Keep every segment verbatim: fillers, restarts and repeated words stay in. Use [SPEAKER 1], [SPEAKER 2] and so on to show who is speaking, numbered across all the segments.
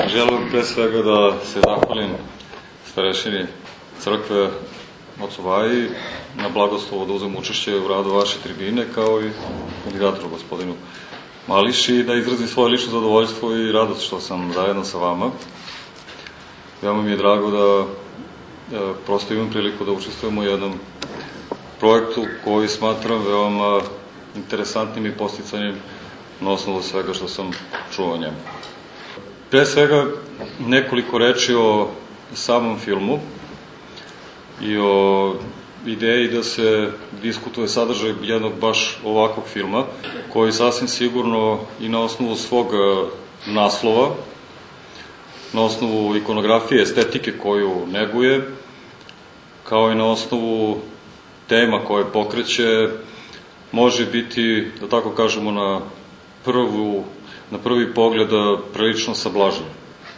[SPEAKER 1] Želim pre svega da se zahvalim starešini crkve ocu Vaji na blagoslovu da uzem učešće u radu vaše tribine, kao i kandidatoru gospodinu Mališi, i da izrazim svoje lično zadovoljstvo i radost što sam zajedno sa vama. Veoma mi je drago da e, prosto imam priliku da učestvujemo u jednom projektu koji smatram veoma interesantnim i posticanjem na osnovu svega što sam čuo o njemu. Pre svega nekoliko reči o samom filmu i o ideji da se diskutuje sadržaj jednog baš ovakvog filma, koji sasvim sigurno i na osnovu svog naslova, na osnovu ikonografije, estetike koju neguje, kao i na osnovu tema koje pokreće, može biti, da tako kažemo, na prvu na prvi pogled prilično sablažnje.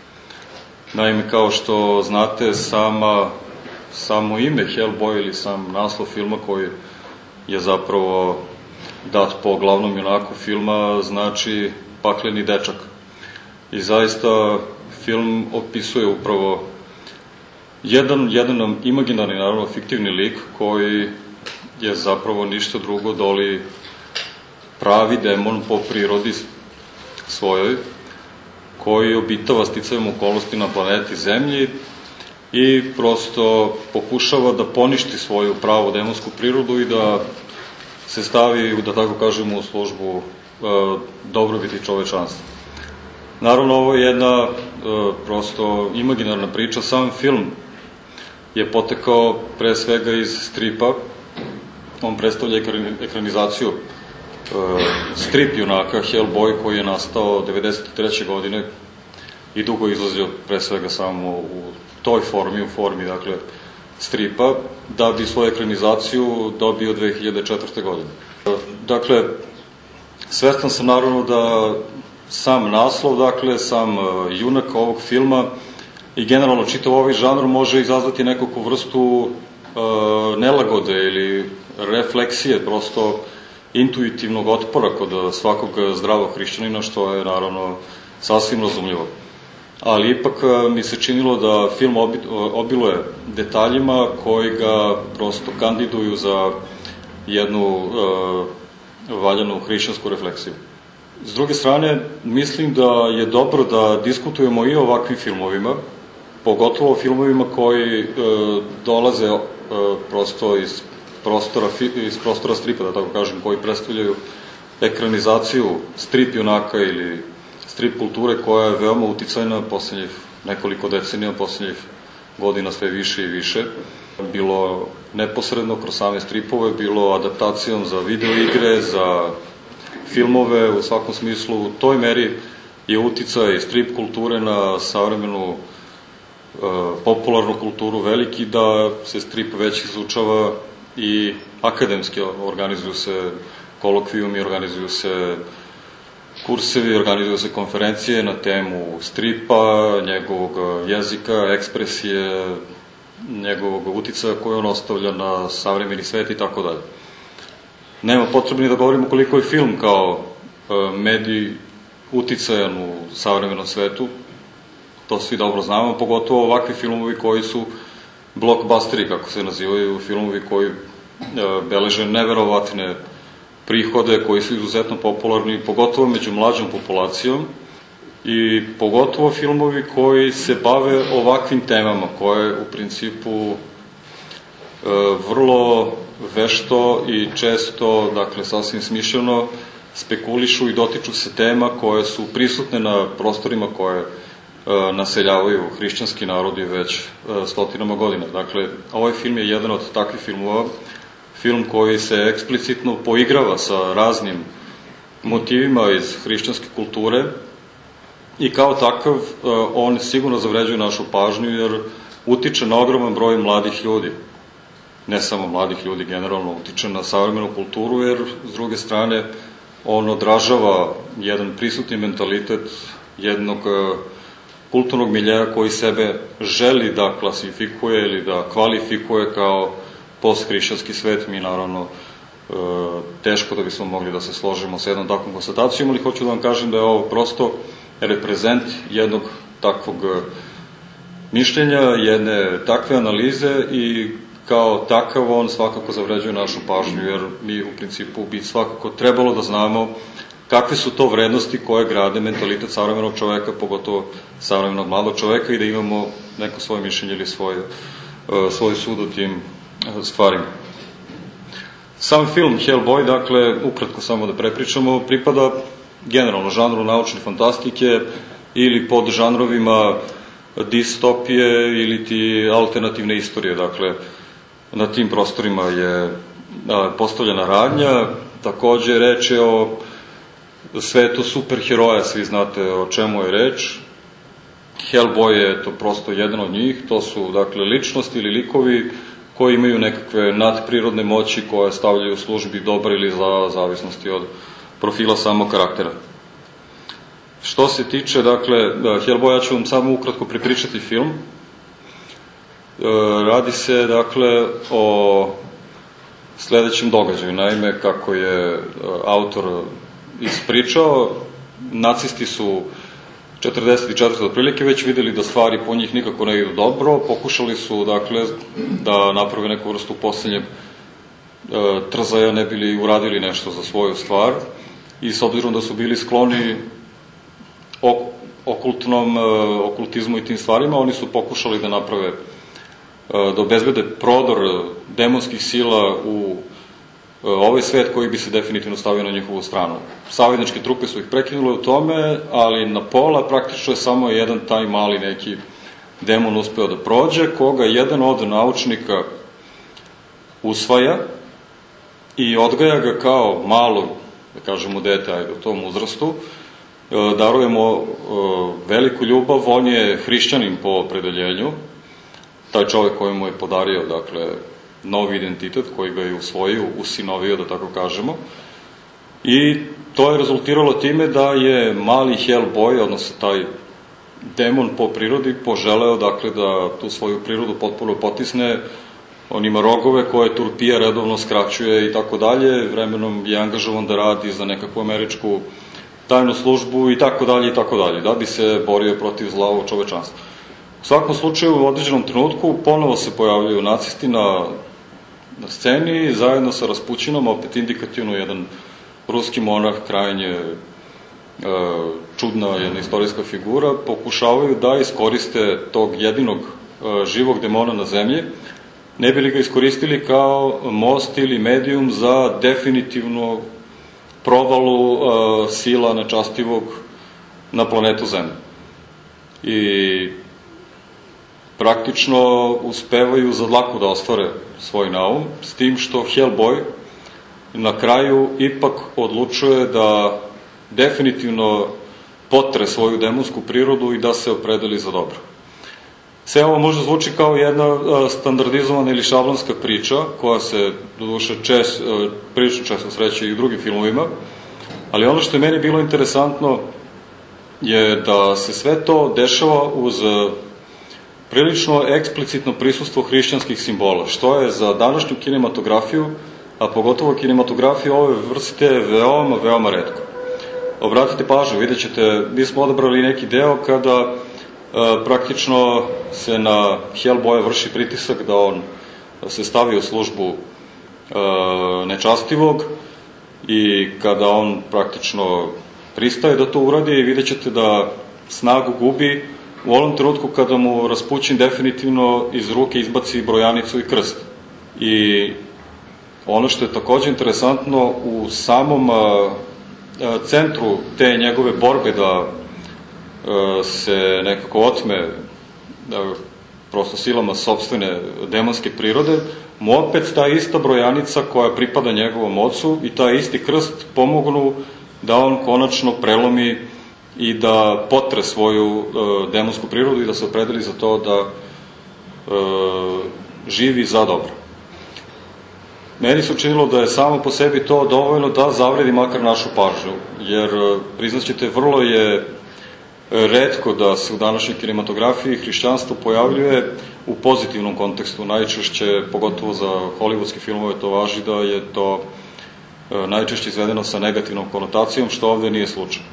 [SPEAKER 1] Naime, kao što znate, sama, samo ime Hellboy ili sam naslov filma koji je zapravo dat po glavnom junaku filma znači pakleni dečak. I zaista film opisuje upravo jedan, jedan imaginarni, naravno fiktivni lik koji je zapravo ništa drugo doli pravi demon po prirodi svojoj, koji obitava sticajem okolnosti na planeti Zemlji i prosto pokušava da poništi svoju pravu demonsku prirodu i da se stavi, da tako kažemo, u službu e, dobrobiti čovečanstva. Naravno, ovo je jedna e, prosto imaginarna priča. Sam film je potekao pre svega iz stripa. On predstavlja ekranizaciju strip junaka Hellboy koji je nastao devedeset treće godine i dugo izlazio pre svega samo u toj formi, u formi dakle stripa, da bi svoju ekranizaciju dobio dve hiljade četvrte godine. Dakle, svestan sam naravno da sam naslov, dakle sam junak ovog filma i generalno čitav ovaj žanr može izazvati neku vrstu uh, nelagode ili refleksije, prosto intuitivnog otpora kod svakog zdravog hrišćanina, što je naravno sasvim razumljivo. Ali ipak mi se činilo da film obiluje detaljima koji ga prosto kandiduju za jednu uh, valjanu hrišćansku refleksiju. S druge strane, mislim da je dobro da diskutujemo i o ovakvim filmovima, pogotovo o filmovima koji uh, dolaze uh, prosto iz prostora, iz prostora stripa, da tako kažem, koji predstavljaju ekranizaciju strip junaka ili strip kulture koja je veoma uticajna poslednjih nekoliko decenija, poslednjih godina sve više i više. Bilo neposredno kroz same stripove, bilo adaptacijom za video igre, za filmove, u svakom smislu. U toj meri je uticaj strip kulture na savremenu e, popularnu kulturu veliki da se strip već izučava i akademski, organizuju se kolokvijumi, organizuju se kursevi, organizuju se konferencije na temu stripa, njegovog jezika, ekspresije, njegovog uticaja koje on ostavlja na savremeni svet i tako dalje. Nema potrebe ni da govorimo koliko je film kao medij uticajan u savremenom svetu, to svi dobro znamo, pogotovo ovakvi filmovi koji su blockbusteri, kako se nazivaju, filmovi koji beleže neverovatne prihode, koji su izuzetno popularni, pogotovo među mlađom populacijom, i pogotovo filmovi koji se bave ovakvim temama, koje u principu vrlo vešto i često, dakle sasvim smišljeno, spekulišu i dotiču se tema koje su prisutne na prostorima koje naseljavaju hrišćanski narodi već stotinama godina. Dakle, ovaj film je jedan od takvih filmova, film koji se eksplicitno poigrava sa raznim motivima iz hrišćanske kulture i kao takav on sigurno zavređuje našu pažnju jer utiče na ogroman broj mladih ljudi. Ne samo mladih ljudi, generalno utiče na savremenu kulturu jer, s druge strane, on odražava jedan prisutni mentalitet jednog kulturnog miljeja koji sebe želi da klasifikuje ili da kvalifikuje kao posthrišćanski svet. Mi naravno e, teško da bismo mogli da se složimo sa jednom takvom konstatacijom, ali hoću da vam kažem da je ovo prosto reprezent jednog takvog mišljenja, jedne takve analize i kao takav on svakako zavređuje našu pažnju, jer mi u principu bi svakako trebalo da znamo kakve su to vrednosti koje grade mentalitet savremenog čoveka, pogotovo savremenog mladog čoveka, i da imamo neko svoje mišljenje ili svoj, svoj sud o tim stvarima. Sam film Hellboy, dakle, ukratko samo da prepričamo, pripada generalno žanru naučne fantastike ili pod žanrovima distopije ili ti alternativne istorije. Dakle, na tim prostorima je postavljena radnja, takođe reč je o svetu superheroja, svi znate o čemu je reč. Hellboy je to prosto jedan od njih, to su dakle ličnosti ili likovi koji imaju nekakve nadprirodne moći koje stavljaju u službi dobra ili za zavisnosti od profila samog karaktera. Što se tiče, dakle, Hellboya, ja ću vam samo ukratko prepričati film. Radi se, dakle, o sledećem događaju. Naime, kako je autor ispričao, nacisti su četrdeset četvrte otprilike već videli da stvari po njih nikako ne idu dobro, pokušali su, dakle, da naprave neku vrstu poslednjeg trzaja, ne bili uradili nešto za svoju stvar, i s obzirom da su bili skloni okultnom, okultizmu i tim stvarima, oni su pokušali da naprave, da obezbede prodor demonskih sila u ovaj svet koji bi se definitivno stavio na njihovu stranu. Savezničke trupe su ih prekinule u tome, ali na pola praktično je samo jedan taj mali neki demon uspeo da prođe, koga jedan od naučnika usvaja i odgaja ga kao malo, da kažemo, dete, ajde, u tom uzrastu, darujemo veliku ljubav, on je hrišćanin po opredeljenju, taj čovek koji mu je podario, dakle, novi identitet, koji ga je usvojio, usinovio, da tako kažemo, i to je rezultiralo time da je mali Hellboy, odnosno taj demon po prirodi, poželeo, dakle, da tu svoju prirodu potpuno potisne. On ima rogove koje turpija, redovno skraćuje i tako dalje, vremenom je angažovan da radi za nekakvu američku tajnu službu i tako dalje i tako dalje, da bi se borio protiv zla ovog čovečanstva. U svakom slučaju, u određenom trenutku ponovo se pojavljaju nacisti na, na sceni, zajedno sa Raspućinom, opet indikativno jedan ruski monarh, krajnje e, čudna jedna istorijska figura, pokušavaju da iskoriste tog jedinog e, živog demona na zemlji, ne bi li ga iskoristili kao most ili medijum za definitivno provalu e, sila nečastivog na planetu Zemlje. I praktično uspevaju za dlaku da ostvare svoj naum, s tim što Hellboy na kraju ipak odlučuje da definitivno potre svoju demonsku prirodu i da se opredeli za dobro. Sve ovo možda zvuči kao jedna standardizovana ili šablonska priča, koja se doduše čest, prilično često sreće i u drugim filmovima, ali ono što je meni bilo interesantno je da se sve to dešava uz prilično eksplicitno prisustvo hrišćanskih simbola, što je za današnju kinematografiju, a pogotovo kinematografiju ove vrste, veoma, veoma retko. Obratite pažnju, vidjet ćete, mi smo odabrali neki deo kada e, praktično se na Hellboya vrši pritisak da on se stavi u službu e, nečastivog, i kada on praktično pristaje da to uradi, vidjet ćete da snagu gubi u onom trenutku kada mu Raspućin definitivno iz ruke izbaci brojanicu i krst. I ono što je takođe interesantno, u samom a, a, centru te njegove borbe da a, se nekako otme da, prosto silama sopstvene demonske prirode, mu opet ta ista brojanica koja pripada njegovom ocu i taj isti krst pomognu da on konačno prelomi i da potre svoju e, demonsku prirodu i da se opredeli za to da e, živi za dobro. Meni se učinilo da je samo po sebi to dovoljno da zavredi makar našu pažnju, jer priznaćete, vrlo je retko da se u današnjoj kinematografiji hrišćanstvo pojavljuje u pozitivnom kontekstu. Najčešće, pogotovo za hollywoodske filmove, to važi da je to najčešće izvedeno sa negativnom konotacijom, što ovde nije slučaj.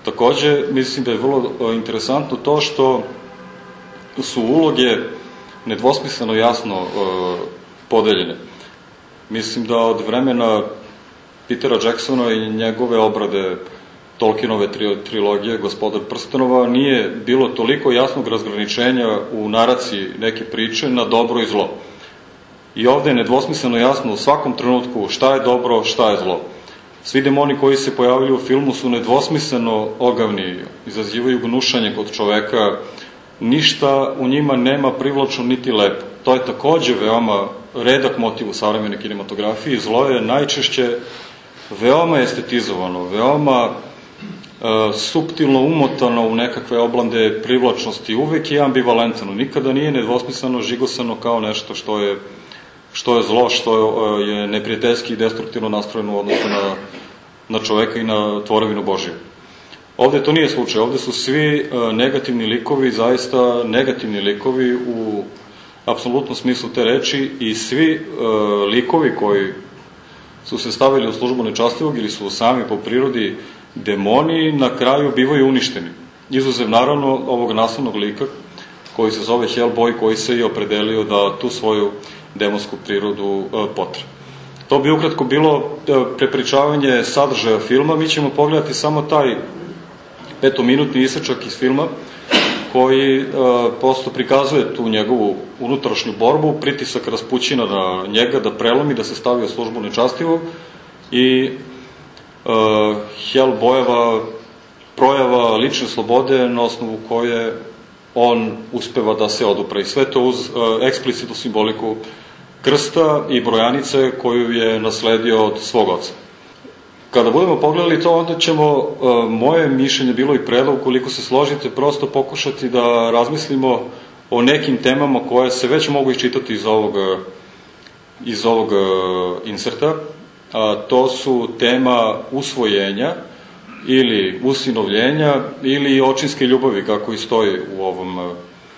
[SPEAKER 1] Takođe, mislim da je vrlo interesantno to što su uloge nedvosmisleno jasno e, podeljene. Mislim da od vremena Petera Jacksona i njegove obrade Tolkienove tri, trilogije Gospodar prstenova nije bilo toliko jasnog razgraničenja u naraciji neke priče na dobro i zlo. I ovde je nedvosmisleno jasno u svakom trenutku šta je dobro, šta je zlo. Svi demoni koji se pojavljaju u filmu su nedvosmisleno ogavni, izazivaju gnušanje kod čoveka, ništa u njima nema privlačno niti lepo. To je takođe veoma redak motiv u savremene kinematografiji. Zlo je najčešće veoma estetizovano, veoma e, suptilno umotano u nekakve oblande privlačnosti. Uvek je ambivalentno, nikada nije nedvosmisleno žigosano kao nešto što je, što je zlo, što je neprijateljski i destruktivno nastrojeno u odnosu na, na čoveka i na tvorevinu Božiju. Ovde to nije slučaj, ovde su svi e, negativni likovi, zaista negativni likovi u apsolutnom smislu te reči i svi e, likovi koji su se stavili u službu nečastivog ili su sami po prirodi demoni, na kraju bivaju uništeni. Izuzev naravno ovog naslovnog lika koji se zove Hellboy, koji se i opredelio da tu svoju demonsku prirodu e, potre. To bi ukratko bilo e, prepričavanje sadržaja filma. Mi ćemo pogledati samo taj petominutni isečak iz filma koji e, prosto prikazuje tu njegovu unutrašnju borbu, pritisak Raspućina na njega da prelomi, da se stavi u službu nečastivog i e, Hellboyeva projava lične slobode na osnovu koje on uspeva da se odupre. I sve to uz e, eksplicitnu simboliku krsta i brojanice koju je nasledio od svog oca. Kada budemo pogledali to, onda ćemo, moje mišljenje bilo i predlog, koliko se složite, prosto pokušati da razmislimo o nekim temama koje se već mogu iščitati iz ovog, iz ovog inserta. A to su tema usvojenja ili usinovljenja ili očinske ljubavi, kako i stoji u ovom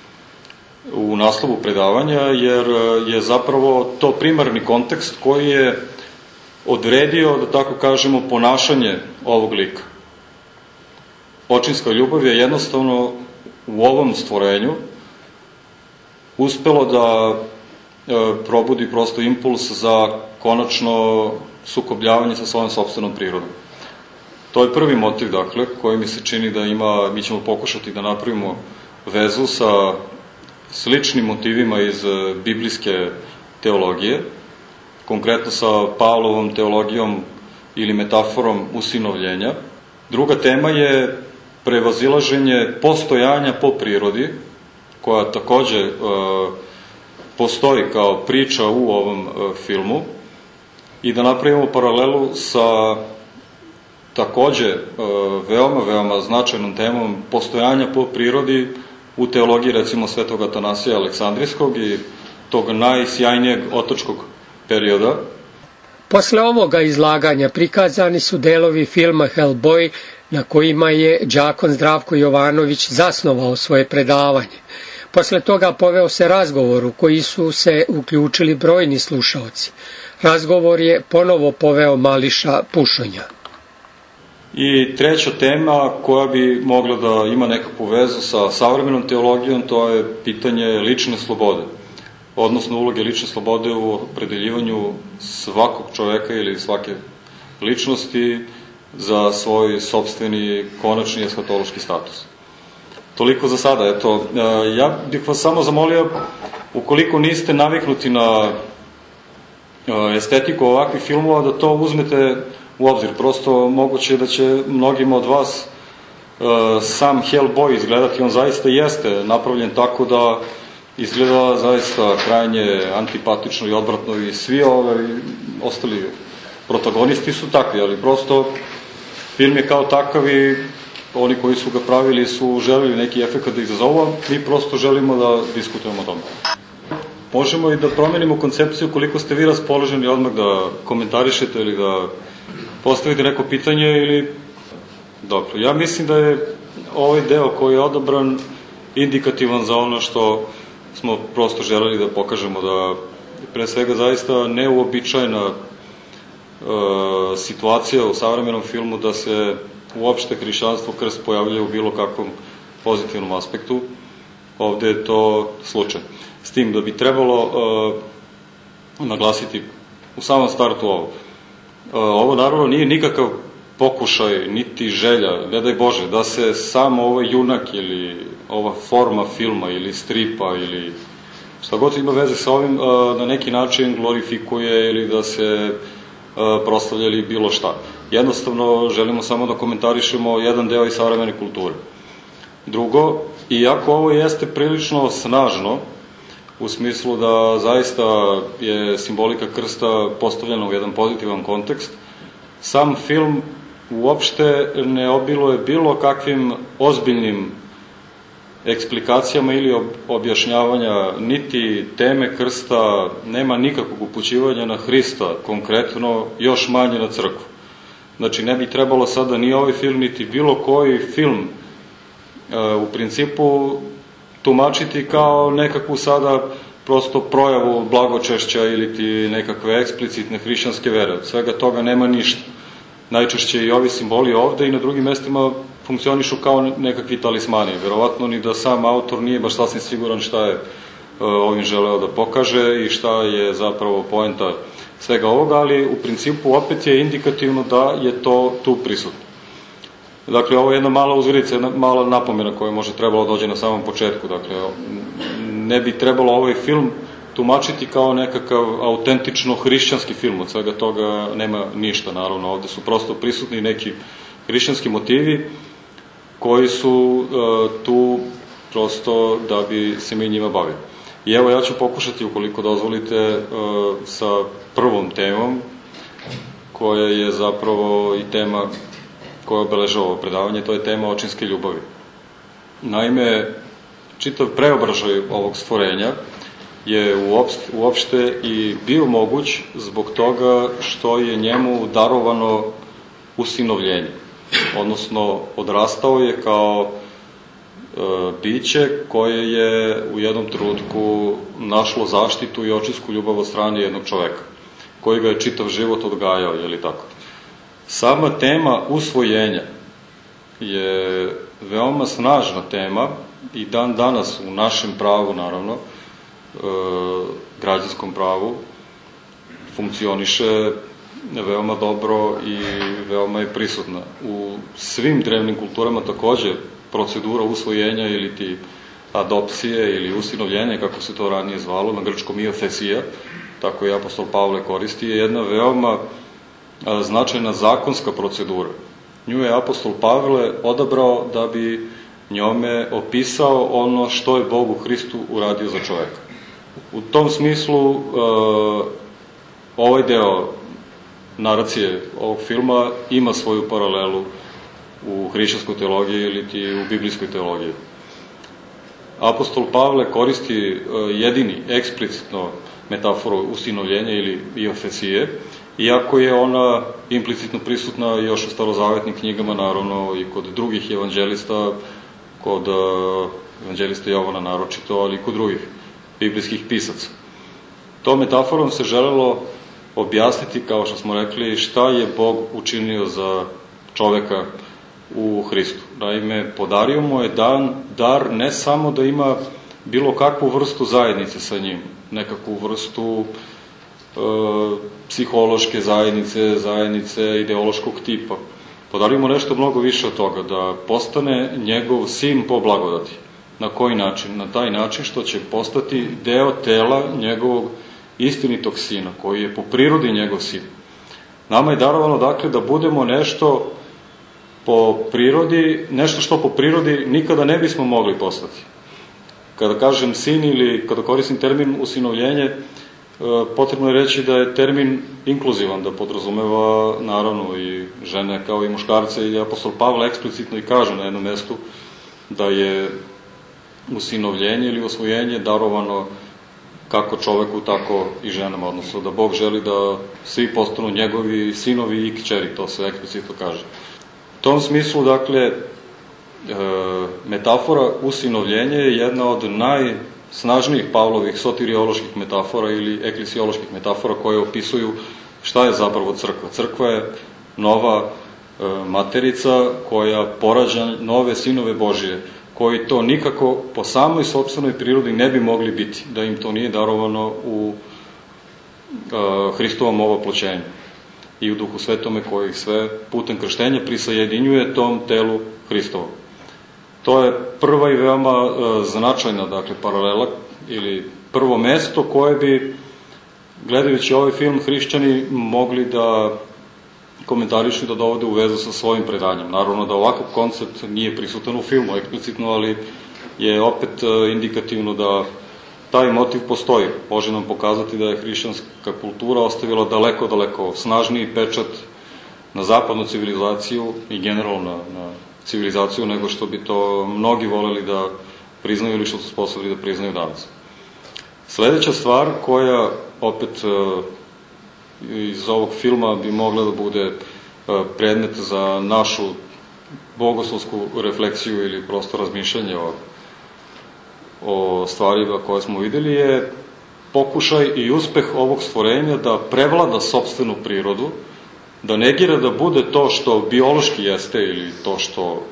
[SPEAKER 1] u naslovu predavanja, jer je zapravo to primarni kontekst koji je odredio, da tako kažemo, ponašanje ovog lika. Očinska ljubav je jednostavno u ovom stvorenju uspelo da e, probudi prosto impuls za konačno sukobljavanje sa svojom sopstvenom prirodom. To je prvi motiv, dakle, koji mi se čini da ima, mi ćemo pokušati da napravimo vezu sa sličnim motivima iz biblijske teologije, konkretno sa Pavlovom teologijom ili metaforom usinovljenja. Druga tema je prevazilaženje postojanja po prirodi, koja takođe e, postoji kao priča u ovom e, filmu, i da napravimo paralelu sa takođe e, veoma, veoma značajnom temom postojanja po prirodi u teologiji, recimo, svetog Atanasija Aleksandrijskog i tog najsjajnijeg otočkog perioda.
[SPEAKER 2] Posle ovoga izlaganja prikazani su delovi filma Hellboy na kojima je đakon Zdravko Jovanović zasnovao svoje predavanje. Posle toga poveo se razgovor u koji su se uključili brojni slušaoci. Razgovor je ponovo poveo Mališa Pušonja.
[SPEAKER 1] I treća tema koja bi mogla da ima nekakvu vezu sa savremenom teologijom, to je pitanje lične slobode, odnosno uloge lične slobode u opredeljivanju svakog čoveka ili svake ličnosti za svoj sopstveni konačni eshatološki status. Toliko za sada. Eto, ja bih vas samo zamolio, ukoliko niste naviknuti na estetiku ovakvih filmova, da to uzmete u obzir. Prosto moguće da će mnogima od vas sam Hellboy izgledati, on zaista jeste napravljen tako da izgleda zaista krajnje antipatično i odvratno i svi ove ostali protagonisti su takvi, ali prosto film je kao takav i oni koji su ga pravili su želeli neki efekt da izazovu, a mi prosto želimo da diskutujemo o tome. Možemo i da promenimo koncepciju koliko ste vi raspoloženi odmah da komentarišete ili da postavite neko pitanje ili... Dobro, ja mislim da je ovaj deo koji je odabran indikativan za ono što smo prosto želeli da pokažemo, da pre svega zaista neuobičajena e, situacija u savremenom filmu da se uopšte hrišćanstvo krst pojavljuje u bilo kakvom pozitivnom aspektu. Ovde je to slučaj. S tim da bi trebalo uh, naglasiti u samom startu ovo. Uh, ovo naravno nije nikakav pokušaj, niti želja, ne daj Bože, da se samo ovaj junak ili ova forma filma ili stripa ili šta god ima veze sa ovim uh, na neki način glorifikuje ili da se uh, proslavlja ili bilo šta. Jednostavno želimo samo da komentarišemo jedan deo iz savremene kulture. Drugo, iako ovo jeste prilično snažno, u smislu da zaista je simbolika krsta postavljena u jedan pozitivan kontekst, sam film uopšte ne obiluje bilo kakvim ozbiljnim eksplikacijama ili objašnjavanja niti teme krsta, nema nikakvog upućivanja na Hrista, konkretno još manje na crkvu. Znači, ne bi trebalo sada ni ovaj film, niti bilo koji film u principu tumačiti kao nekakvu sada prosto projavu blagočešća ili ti nekakve eksplicitne hrišćanske vere. Od svega toga nema ništa. Najčešće i ovi simboli ovde i na drugim mestima funkcionišu kao nekakvi talismani. Verovatno ni da sam autor nije baš sasvim siguran šta je ovim želeo da pokaže i šta je zapravo poenta svega ovoga, ali u principu opet je indikativno da je to tu prisutno. Dakle, ovo je jedna mala uzvrica, jedna mala napomena koja može trebalo dođe na samom početku. Dakle, ne bi trebalo ovaj film tumačiti kao nekakav autentično hrišćanski film. Od svega toga nema ništa, naravno. Ovde su prosto prisutni neki hrišćanski motivi koji su uh, tu prosto da bi se mi njima bavili. I evo, ja ću pokušati, ukoliko dozvolite, uh, sa prvom temom, koja je zapravo i tema koja obeležava ovo predavanje, to je tema očinske ljubavi. Naime, čitav preobražaj ovog stvorenja je uopšte i bio moguć zbog toga što je njemu darovano usinovljenje. Odnosno, odrastao je kao e, biće koje je u jednom trenutku našlo zaštitu i očinsku ljubav od strane jednog čoveka, koji ga je čitav život odgajao, je li tako? Sama tema usvojenja je veoma snažna tema i dan danas u našem pravu, naravno, e, građanskom pravu, funkcioniše veoma dobro i veoma je prisutna. U svim drevnim kulturama takođe procedura usvojenja ili ti adopcije ili usinovljenja, kako se to ranije zvalo, na grčkom iofesija, tako i apostol Pavle koristi, je jedna veoma značajna zakonska procedura. Nju je apostol Pavle odabrao da bi njome opisao ono što je Bog u Hristu uradio za čoveka. U tom smislu ovaj deo naracije ovog filma ima svoju paralelu u hrišćanskoj teologiji ili ti u biblijskoj teologiji. Apostol Pavle koristi jedini eksplicitno metaforu usinovljenja ili iofesije, iako je ona implicitno prisutna još u starozavetnim knjigama, naravno i kod drugih evanđelista, kod evanđelista Jovana naročito, ali i kod drugih biblijskih pisaca. Tom metaforom se želelo objasniti, kao što smo rekli, šta je Bog učinio za čoveka u Hristu. Naime, podario mu je dan, dar ne samo da ima bilo kakvu vrstu zajednice sa njim, nekakvu vrstu e, psihološke zajednice, zajednice ideološkog tipa. Podario mu nešto mnogo više od toga, da postane njegov sin po blagodati. Na koji način? Na taj način što će postati deo tela njegovog istinitog sina, koji je po prirodi njegov sin. Nama je darovano, dakle, da budemo nešto po prirodi, nešto što po prirodi nikada ne bismo mogli postati. Kada kažem sin ili kada koristim termin usinovljenje, potrebno je reći da je termin inkluzivan, da podrazumeva naravno i žene kao i muškarce, i apostol Pavle eksplicitno i kaže na jednom mestu da je usinovljenje ili osvojenje darovano kako čoveku, tako i ženama, odnosno da Bog želi da svi postanu njegovi sinovi i kćeri, to se eksplicitno kaže. U tom smislu, dakle, metafora usinovljenje je jedna od najsnažnijih Pavlovih soterioloških metafora ili eklesioloških metafora koje opisuju šta je zapravo crkva. Crkva je nova materica koja porađa nove sinove Božije, koji to nikako po samoj sopstvenoj prirodi ne bi mogli biti, da im to nije darovano u Hristovom ovoploćenju i u Duhu Svetome koji ih sve putem krštenja prisajedinjuje tom telu Hristovom. To je prva i veoma značajna, dakle, paralela ili prvo mesto koje bi, gledajući ovaj film, hrišćani mogli da komentarišu i da dovode u vezu sa svojim predanjem. Naravno da ovakav koncept nije prisutan u filmu eksplicitno, ali je opet indikativno da taj motiv postoji. Može nam pokazati da je hrišćanska kultura ostavila daleko, daleko snažniji pečat na zapadnu civilizaciju i generalno na, na civilizaciju nego što bi to mnogi voleli da priznaju ili što su sposobni da priznaju danas. Sledeća stvar koja opet iz ovog filma bi mogla da bude predmet za našu bogoslovsku refleksiju ili prosto razmišljanje o, o stvarima koje smo videli je pokušaj i uspeh ovog stvorenja da prevlada sopstvenu prirodu, da negira da bude to što biološki jeste ili to što e,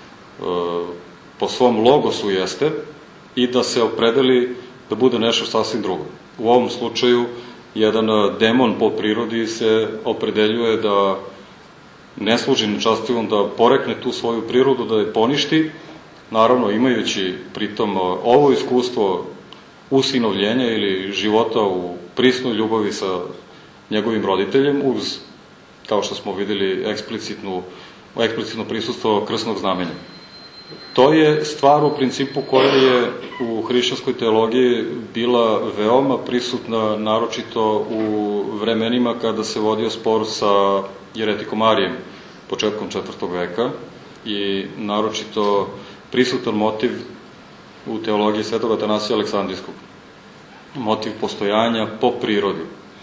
[SPEAKER 1] po svom logosu jeste i da se opredeli da bude nešto sasvim drugo. U ovom slučaju jedan demon po prirodi se opredeljuje da ne služi nečastivom, da porekne tu svoju prirodu, da je poništi, naravno imajući pritom ovo iskustvo usinovljenja ili života u prisnoj ljubavi sa njegovim roditeljem uz, kao što smo videli, eksplicitnu, eksplicitno prisustvo krsnog znamenja. To je stvar u principu koja je u hrišćanskoj teologiji bila veoma prisutna, naročito u vremenima kada se vodio spor sa jeretikom Arijem početkom četvrtog veka i naročito prisutan motiv u teologiji svetog Atanasija Aleksandrijskog. Motiv postojanja po prirodi.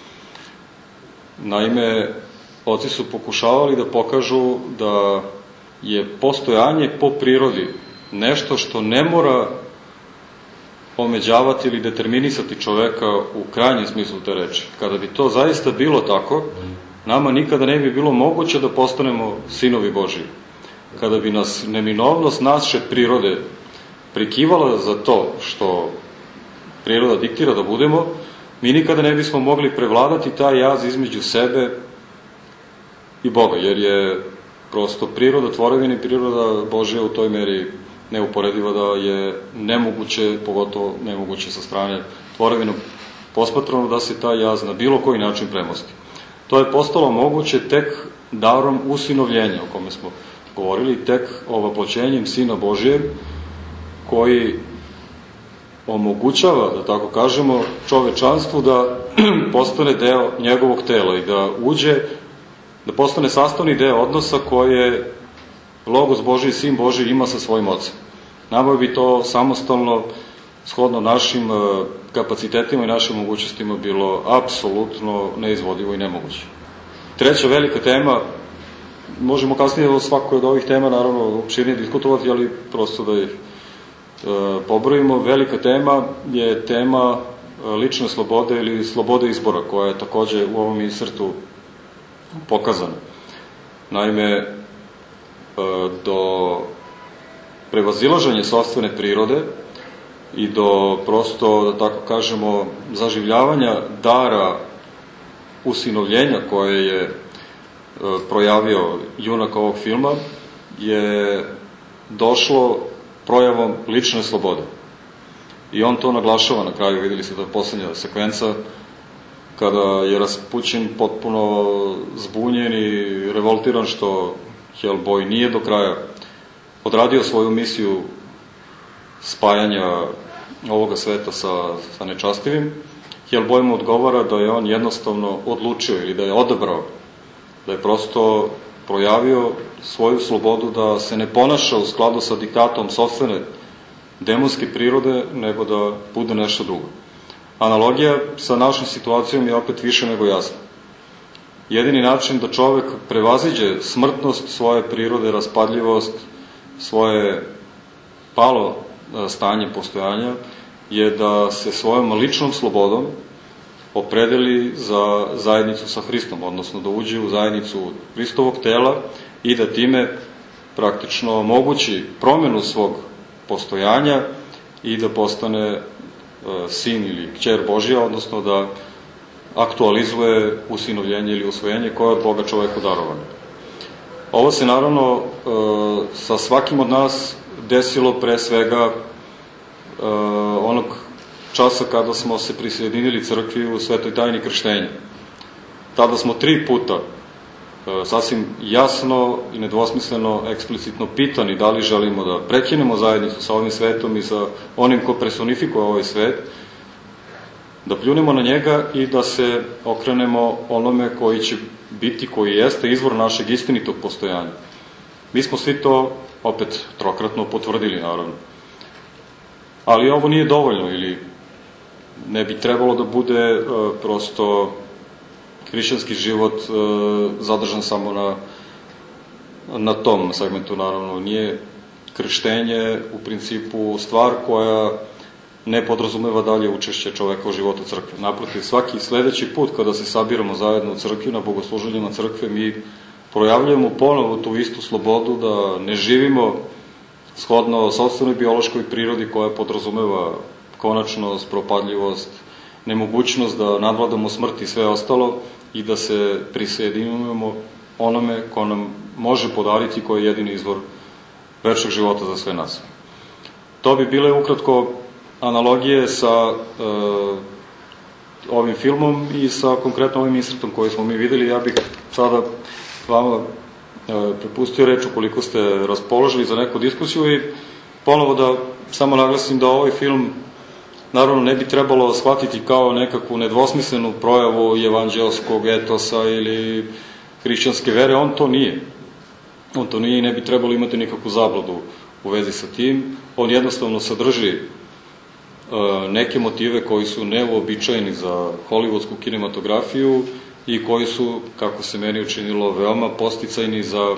[SPEAKER 1] Naime, oci su pokušavali da pokažu da je postojanje po prirodi nešto što ne mora omeđavati ili determinisati čoveka u krajnjem smislu te reči. Kada bi to zaista bilo tako, nama nikada ne bi bilo moguće da postanemo sinovi Božiji. Kada bi nas neminovnost naše prirode prikivala za to što priroda diktira da budemo, mi nikada ne bismo mogli prevladati taj jaz između sebe i Boga, jer je prosto priroda tvorevine i priroda Božja u toj meri neuporediva da je nemoguće, pogotovo nemoguće sa strane tvorevinom posmatrano da se taj jaz na bilo koji način premosti. To je postalo moguće tek darom usinovljenja, o kome smo govorili, tek ovoploćenjem Sina Božijeg, koji omogućava, da tako kažemo, čovečanstvu da postane deo njegovog tela i da uđe, da postane sastavni deo odnosa koje Logos Božiji, Sin Božiji ima sa svojim Ocem. Nama bi to samostalno, shodno našim kapacitetima i našim mogućnostima bilo apsolutno neizvodivo i nemoguće. Treća velika tema, možemo kasnije o svakoj od ovih tema naravno opširnije diskutovati, ali prosto da ih e, pobrojimo. Velika tema je tema lične slobode ili slobode izbora, koja je takođe u ovom insertu pokazana. Naime, do prevazilaženja sopstvene prirode i do prosto, da tako kažemo, zaživljavanja dara usinovljenja koje je projavio junak ovog filma je došlo projavom lične slobode. I on to naglašava na kraju, videli ste da je poslednja sekvenca kada je Raspućin potpuno zbunjen i revoltiran što Hellboy nije do kraja odradio svoju misiju spajanja ovoga sveta sa, sa nečastivim. Hellboy mu odgovara da je on jednostavno odlučio ili da je odabrao, da je prosto projavio svoju slobodu da se ne ponaša u skladu sa diktatom sopstvene demonske prirode, nego da bude nešto drugo. Analogija sa našom situacijom je opet više nego jasna. Jedini način da čovek prevaziđe smrtnost svoje prirode, raspadljivost, svoje palo stanje postojanja, je da se svojom ličnom slobodom opredeli za zajednicu sa Hristom, odnosno da uđe u zajednicu Hristovog tela i da time praktično omogući promenu svog postojanja i da postane sin ili kćer Božja, odnosno da aktualizuje usinovljenje ili usvojenje koje je od Boga čoveku darovano. Ovo se naravno sa svakim od nas desilo pre svega onog časa kada smo se prisjedinili crkvi u svetoj tajni krštenja. Tada smo tri puta sasvim jasno i nedvosmisleno, eksplicitno pitani da li želimo da prekinemo zajednicu sa ovim svetom i sa onim ko personifikuje ovaj svet, da pljunemo na njega i da se okrenemo onome koji će biti, koji jeste izvor našeg istinitog postojanja. Mi smo svi to opet trokratno potvrdili, naravno. Ali ovo nije dovoljno ili ne bi trebalo da bude uh, prosto hrišćanski život uh, zadržan samo na, na tom segmentu, naravno. Nije krštenje u principu stvar koja ne podrazumeva dalje učešće čoveka u životu crkve. Naprotiv, svaki sledeći put kada se sabiramo zajedno u crkvi, na bogosluženjima crkve, mi projavljujemo ponovo tu istu slobodu da ne živimo shodno sopstvenoj biološkoj prirodi koja podrazumeva konačnost, propadljivost, nemogućnost da nadvladamo smrt i sve ostalo i da se prisjedinujemo onome ko nam može podariti, koji je jedini izvor večnog života za sve nas. To bi bile ukratko analogije sa e, ovim filmom i sa konkretno ovim insertom koji smo mi videli. Ja bih sada vama e, prepustio reč ukoliko ste raspoložili za neku diskusiju i ponovo da samo naglasim da ovaj film naravno ne bi trebalo shvatiti kao nekakvu nedvosmislenu projavu evanđelskog etosa ili hrišćanske vere. On to nije. On to nije i ne bi trebalo imati nikakvu zabludu u vezi sa tim. On jednostavno sadrži neke motive koji su neuobičajeni za hollywoodsku kinematografiju i koji su, kako se meni učinilo, veoma posticajni za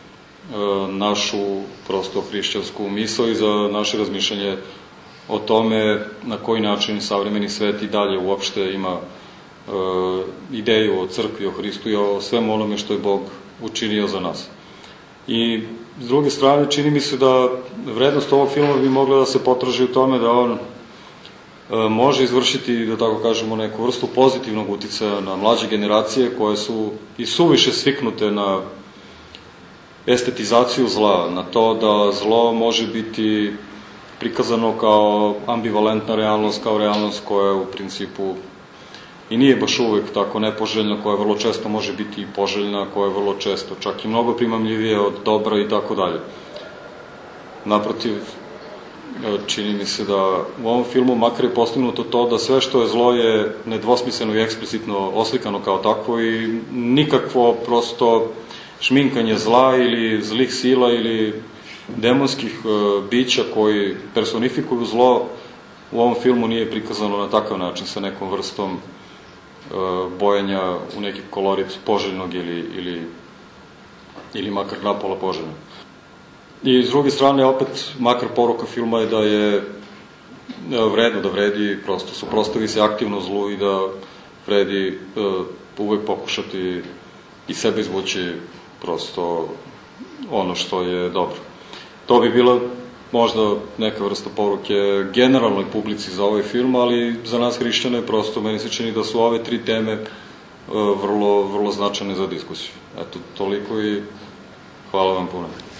[SPEAKER 1] našu prosto hrišćansku misao i za naše razmišljanje o tome na koji način savremeni svet i dalje uopšte ima ideju o crkvi, o Hristu i o svemu onome što je Bog učinio za nas. I s druge strane, čini mi se da vrednost ovog filma bi mogla da se potraži u tome da on može izvršiti, da tako kažemo, neku vrstu pozitivnog uticaja na mlađe generacije koje su i suviše sviknute na estetizaciju zla, na to da zlo može biti prikazano kao ambivalentna realnost, kao realnost koja u principu i nije baš uvek tako nepoželjna, koja vrlo često može biti i poželjna, koja je vrlo često čak i mnogo primamljivije od dobra i tako dalje. Naprotiv, čini mi se da u ovom filmu makar je postignuto to da sve što je zlo je nedvosmisleno i eksplicitno oslikano kao takvo i nikakvo prosto šminkanje zla ili zlih sila ili demonskih bića koji personifikuju zlo u ovom filmu nije prikazano na takav način sa nekom vrstom bojanja u neki kolorit poželjnog ili, ili, ili makar napola poželjnog. I s druge strane, opet, makar poruka filma je da je vredno, da vredi, prosto suprotstavi se aktivno zlu i da vredi uvek pokušati i sebe izvući prosto ono što je dobro. To bi bila možda neka vrsta poruke generalnoj publici za ovaj film, ali za nas hrišćane prosto meni se čini da su ove tri teme vrlo, vrlo značajne za diskusiju. Eto, toliko i hvala vam puno.